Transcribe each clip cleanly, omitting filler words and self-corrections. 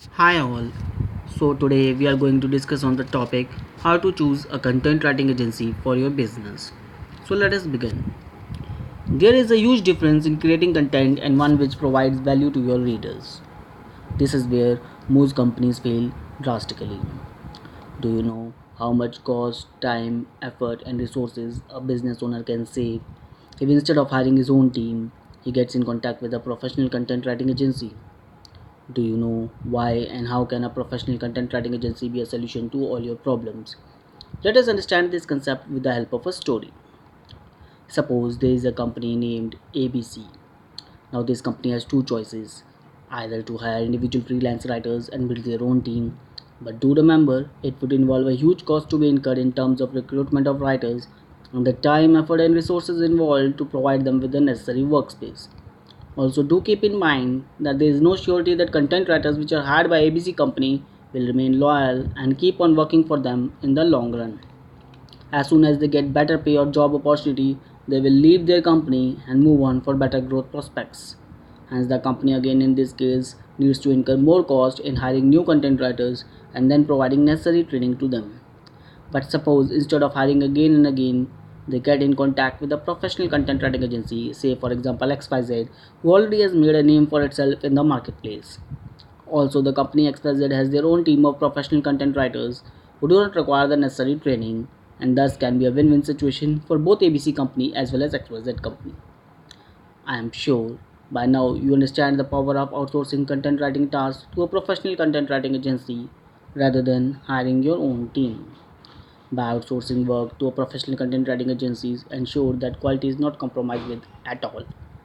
Hi all. So today we are going to discuss on the topic how to choose a content writing agency for your business. So let us begin. There is a huge difference in creating content and one which provides value to your readers. This is where most companies fail drastically. Do you know how much cost, time, effort and resources a business owner can save if instead of hiring his own team, he gets in contact with a professional content writing agency? Do you know why and how can a professional content writing agency be a solution to all your problems? Let us understand this concept with the help of a story. Suppose there is a company named ABC. Now this company has two choices, either to hire individual freelance writers and build their own team, but do remember it would involve a huge cost to be incurred in terms of recruitment of writers and the time, effort and resources involved to provide them with the necessary workspace. Also, do keep in mind that there is no surety that content writers which are hired by ABC company will remain loyal and keep on working for them in the long run. As soon as they get better pay or job opportunity, they will leave their company and move on for better growth prospects. Hence, the company again in this case needs to incur more cost in hiring new content writers and then providing necessary training to them. But suppose instead of hiring again and again, they get in contact with a professional content writing agency, say for example XYZ, who already has made a name for itself in the marketplace. Also, the company XYZ has their own team of professional content writers who do not require the necessary training and thus can be a win-win situation for both ABC company as well as XYZ company. I am sure by now you understand the power of outsourcing content writing tasks to a professional content writing agency rather than hiring your own team. By outsourcing work to a professional content writing agencies ensure that quality is not compromised with at all.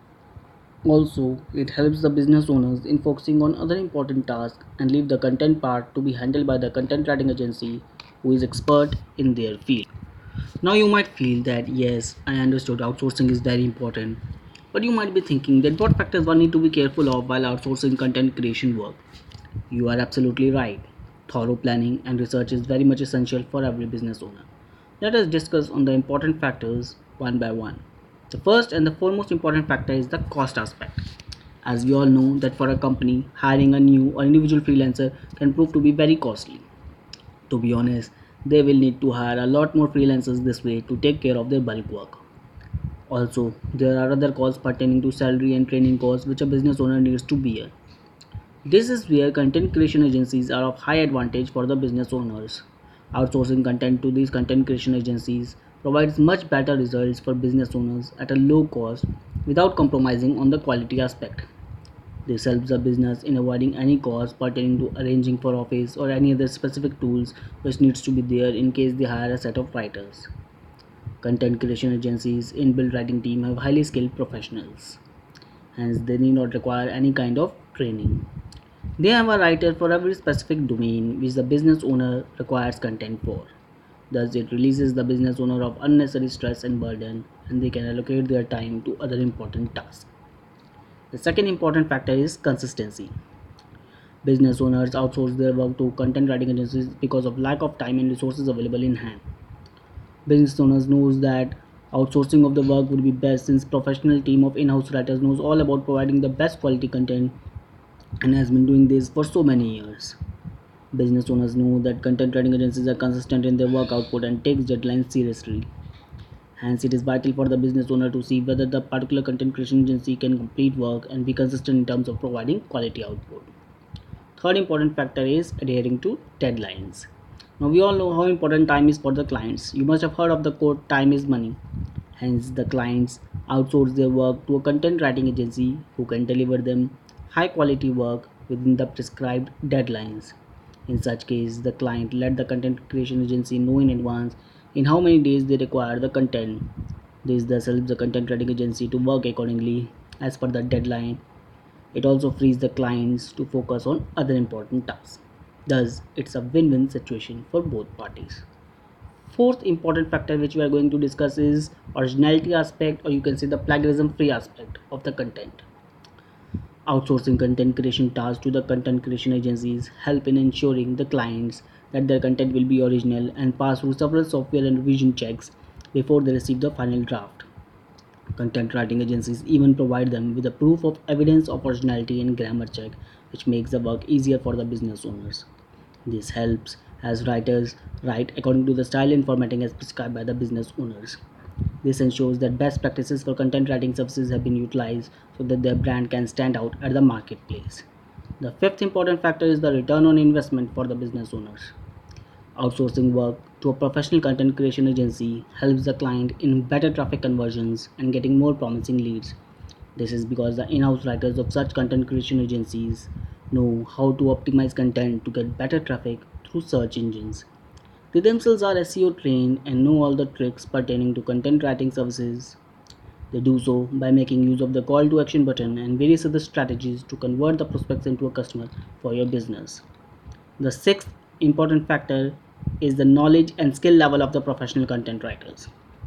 Also, it helps the business owners in focusing on other important tasks and leave the content part to be handled by the content writing agency who is expert in their field. Now you might feel that yes, I understood outsourcing is very important, but you might be thinking that what factors one need to be careful of while outsourcing content creation work. You are absolutely right. Thorough planning and research is very much essential for every business owner. Let us discuss on the important factors one by one. The first and the foremost important factor is the cost aspect. As we all know that for a company, hiring a new or individual freelancer can prove to be very costly. To be honest, they will need to hire a lot more freelancers this way to take care of their bulk work. Also, there are other costs pertaining to salary and training costs which a business owner needs to bear. This is where content creation agencies are of high advantage for the business owners. Outsourcing content to these content creation agencies provides much better results for business owners at a low cost without compromising on the quality aspect. This helps the business in avoiding any cost pertaining to arranging for office or any other specific tools which needs to be there in case they hire a set of writers. Content creation agencies in build writing team have highly skilled professionals. Hence they need not require any kind of training. They have a writer for every specific domain which the business owner requires content for. Thus, it releases the business owner of unnecessary stress and burden, and they can allocate their time to other important tasks. The second important factor is consistency. Business owners outsource their work to content writing agencies because of lack of time and resources available in hand. Business owners knows that outsourcing of the work would be best since professional team of in-house writers knows all about providing the best quality content and has been doing this for so many years. Business owners know that content writing agencies are consistent in their work output and takes deadlines seriously. Hence, it is vital for the business owner to see whether the particular content creation agency can complete work and be consistent in terms of providing quality output. Third important factor is adhering to deadlines. Now, we all know how important time is for the clients. You must have heard of the quote, time is money. Hence, the clients outsource their work to a content writing agency who can deliver them high quality work within the prescribed deadlines. In such case, the client let the content creation agency know in advance in how many days they require the content. This thus helps the content writing agency to work accordingly as per the deadline. It also frees the clients to focus on other important tasks. Thus, it's a win-win situation for both parties. Fourth important factor which we are going to discuss is originality aspect, or you can say the plagiarism free aspect of the content. Outsourcing content creation tasks to the content creation agencies help in ensuring the clients that their content will be original and pass through several software and revision checks before they receive the final draft. Content writing agencies even provide them with a proof of evidence of originality and grammar check which makes the work easier for the business owners. This helps as writers write according to the style and formatting as prescribed by the business owners. This ensures that best practices for content writing services have been utilized so that their brand can stand out at the marketplace. The fifth important factor is the return on investment for the business owners. Outsourcing work to a professional content creation agency helps the client in better traffic conversions and getting more promising leads. This is because the in house writers of such content creation agencies know how to optimize content to get better traffic through search engines. They themselves are SEO trained and know all the tricks pertaining to content writing services. They do so by making use of the call to action button and various other strategies to convert the prospects into a customer for your business. The sixth important factor is the knowledge and skill level of the professional content writers.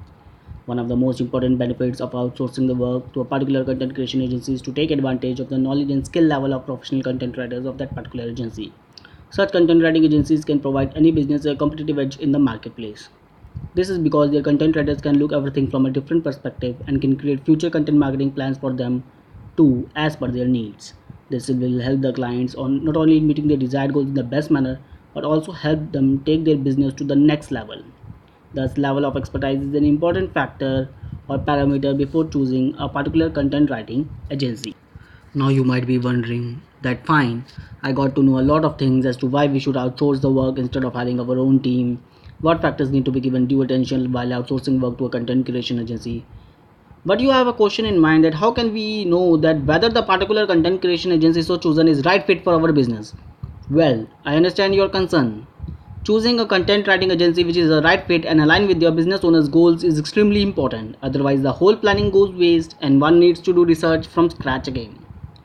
One of the most important benefits of outsourcing the work to a particular content creation agency is to take advantage of the knowledge and skill level of professional content writers of that particular agency. Such content writing agencies can provide any business a competitive edge in the marketplace. This is because their content writers can look everything from a different perspective and can create future content marketing plans for them too as per their needs. This will help the clients on not only meeting their desired goals in the best manner but also help them take their business to the next level. Thus, level of expertise is an important factor or parameter before choosing a particular content writing agency. Now you might be wondering that fine, I got to know a lot of things as to why we should outsource the work instead of having our own team. What factors need to be given due attention while outsourcing work to a content creation agency? But you have a question in mind that how can we know that whether the particular content creation agency so chosen is right fit for our business? Well, I understand your concern. Choosing a content writing agency which is a right fit and aligned with your business owner's goals is extremely important. Otherwise, the whole planning goes waste and one needs to do research from scratch again.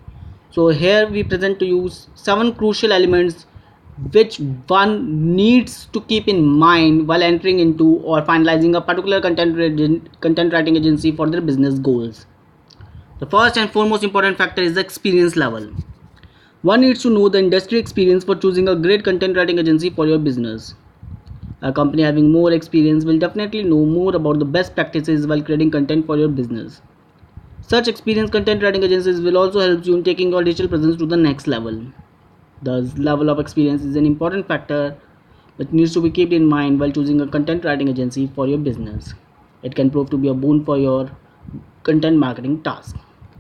So here we present to you seven crucial elements which one needs to keep in mind while entering into or finalizing a particular content writing agency for their business goals. The first and foremost important factor is the experience level. One needs to know the industry experience for choosing a great content writing agency for your business. A company having more experience will definitely know more about the best practices while creating content for your business. Such experienced content writing agencies will also help you in taking your digital presence to the next level. Thus, level of experience is an important factor which needs to be kept in mind while choosing a content writing agency for your business. It can prove to be a boon for your content marketing task.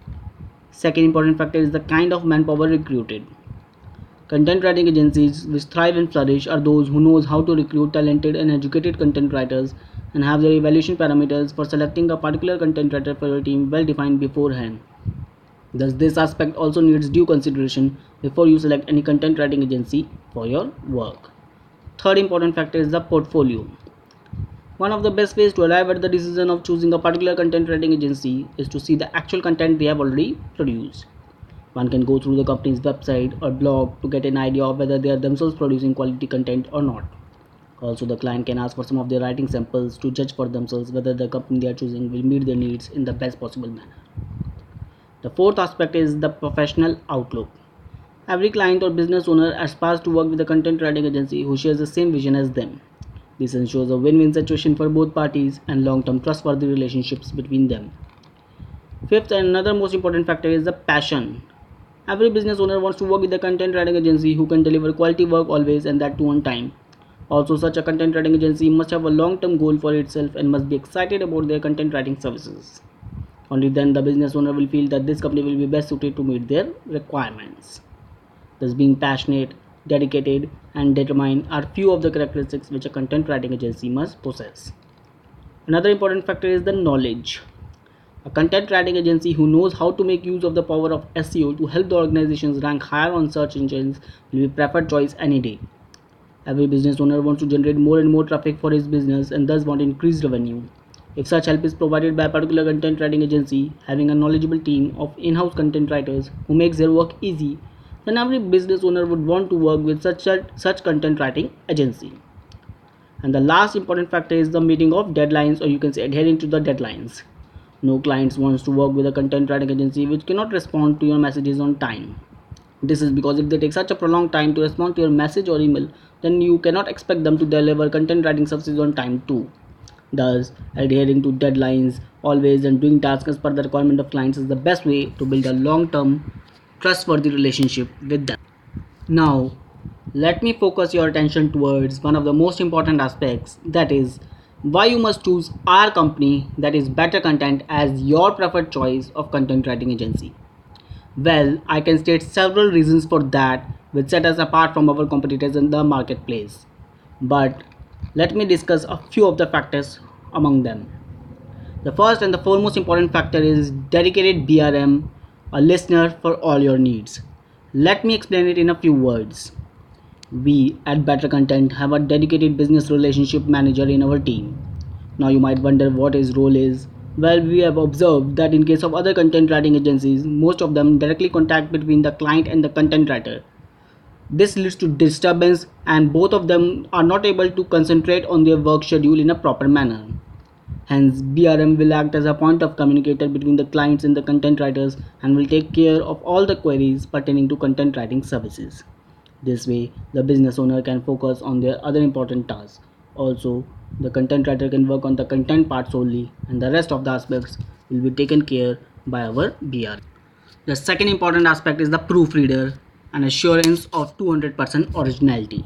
Second important factor is the kind of manpower recruited. Content writing agencies which thrive and flourish are those who knows how to recruit talented and educated content writers and have their evaluation parameters for selecting a particular content writer for your team well defined beforehand. Thus, this aspect also needs due consideration before you select any content writing agency for your work. Third important factor is the portfolio. One of the best ways to arrive at the decision of choosing a particular content writing agency is to see the actual content they have already produced. One can go through the company's website or blog to get an idea of whether they are themselves producing quality content or not. Also, the client can ask for some of their writing samples to judge for themselves whether the company they are choosing will meet their needs in the best possible manner. The fourth aspect is the professional outlook. Every client or business owner aspires to work with a content writing agency who shares the same vision as them. This ensures a win-win situation for both parties and long-term trustworthy relationships between them. Fifth and another most important factor is the passion. Every business owner wants to work with a content writing agency who can deliver quality work always and that too on time. Also, such a content writing agency must have a long-term goal for itself and must be excited about their content writing services. Only then the business owner will feel that this company will be best suited to meet their requirements. Thus, being passionate, dedicated, and determined are few of the characteristics which a content writing agency must possess. Another important factor is the knowledge. A content writing agency who knows how to make use of the power of SEO to help the organizations rank higher on search engines will be preferred choice any day. Every business owner wants to generate more and more traffic for his business and thus want increased revenue. If such help is provided by a particular content writing agency, having a knowledgeable team of in-house content writers who makes their work easy, then every business owner would want to work with such content writing agency. And the last important factor is the meeting of deadlines, or you can say adhering to the deadlines. No clients wants to work with a content writing agency which cannot respond to your messages on time. This is because if they take such a prolonged time to respond to your message or email, then you cannot expect them to deliver content writing services on time too. Thus, adhering to deadlines always and doing tasks as per the requirement of clients is the best way to build a long-term trustworthy relationship with them. Now, let me focus your attention towards one of the most important aspects, that is why you must choose our company, that is Better Content, as your preferred choice of content writing agency. Well, I can state several reasons for that which set us apart from our competitors in the marketplace. But let me discuss a few of the factors among them. The first and the foremost important factor is dedicated BRM, a listener for all your needs. Let me explain it in a few words. We at Better Content have a dedicated business relationship manager in our team. Now you might wonder what his role is. Well, we have observed that in case of other content writing agencies, most of them directly contact between the client and the content writer. This leads to disturbance and both of them are not able to concentrate on their work schedule in a proper manner. Hence, BRM will act as a point of communicator between the clients and the content writers and will take care of all the queries pertaining to content writing services. This way, the business owner can focus on their other important tasks. Also, the content writer can work on the content part solely, and the rest of the aspects will be taken care by our BRM. The second important aspect is the proofreader, an assurance of 200% originality.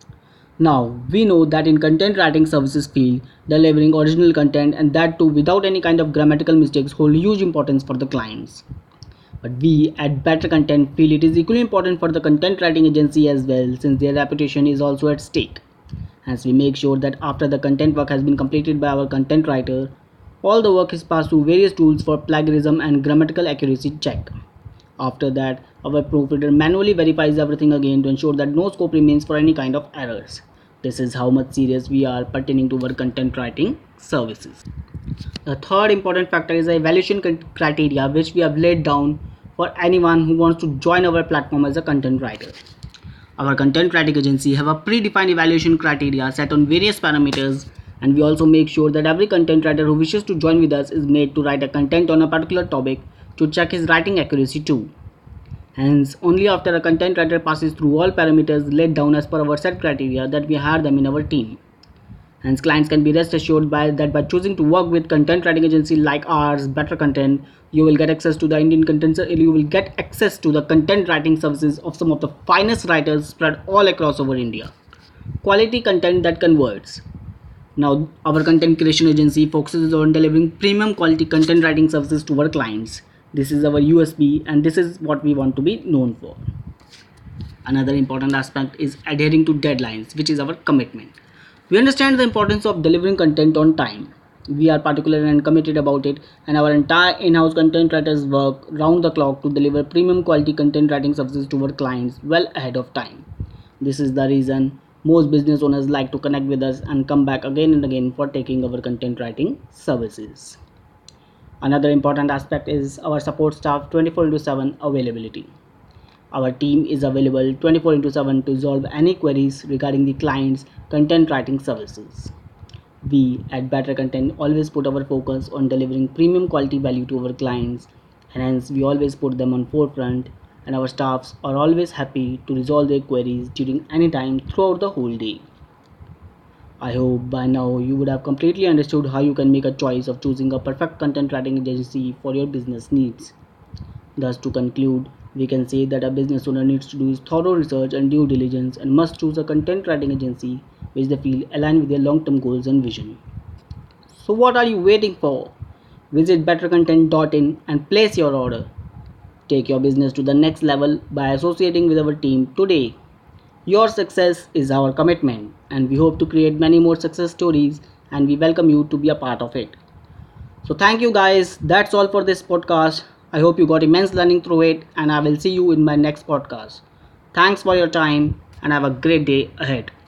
Now, we know that in content writing services field, delivering original content and that too without any kind of grammatical mistakes hold huge importance for the clients. But we at Better Content feel it is equally important for the content writing agency as well, since their reputation is also at stake. Hence, we make sure that after the content work has been completed by our content writer, all the work is passed through various tools for plagiarism and grammatical accuracy check. After that, our proofreader manually verifies everything again to ensure that no scope remains for any kind of errors. This is how much serious we are pertaining to our content writing services. The third important factor is the evaluation criteria which we have laid down for anyone who wants to join our platform as a content writer. Our content writing agency have a predefined evaluation criteria set on various parameters, and we also make sure that every content writer who wishes to join with us is made to write a content on a particular topic to check his writing accuracy too. Hence, only after a content writer passes through all parameters laid down as per our set criteria that we hire them in our team. Hence, clients can be rest assured that by choosing to work with content writing agency like ours, Better Content, you will get access to the Indian content. You will get access to the content writing services of some of the finest writers spread all across over India. Quality content that converts. Now, our content creation agency focuses on delivering premium quality content writing services to our clients. This is our USP, and this is what we want to be known for. Another important aspect is adhering to deadlines, which is our commitment. We understand the importance of delivering content on time. We are particular and committed about it, and our entire in-house content writers work round the clock to deliver premium quality content writing services to our clients well ahead of time. This is the reason most business owners like to connect with us and come back again and again for taking our content writing services. Another important aspect is our support staff 24/7 availability. Our team is available 24/7 to resolve any queries regarding the client's content writing services. We at Better Content always put our focus on delivering premium quality value to our clients, and hence we always put them on forefront, and our staffs are always happy to resolve their queries during any time throughout the whole day. I hope by now you would have completely understood how you can make a choice of choosing a perfect content writing agency for your business needs. Thus, to conclude, we can say that a business owner needs to do his thorough research and due diligence and must choose a content writing agency which they feel align with their long term goals and vision. So, what are you waiting for? Visit bettercontent.in and place your order. Take your business to the next level by associating with our team today. Your success is our commitment, and we hope to create many more success stories, and we welcome you to be a part of it. So, thank you guys. That's all for this podcast. I hope you got immense learning through it, and I will see you in my next podcast. Thanks for your time, and have a great day ahead.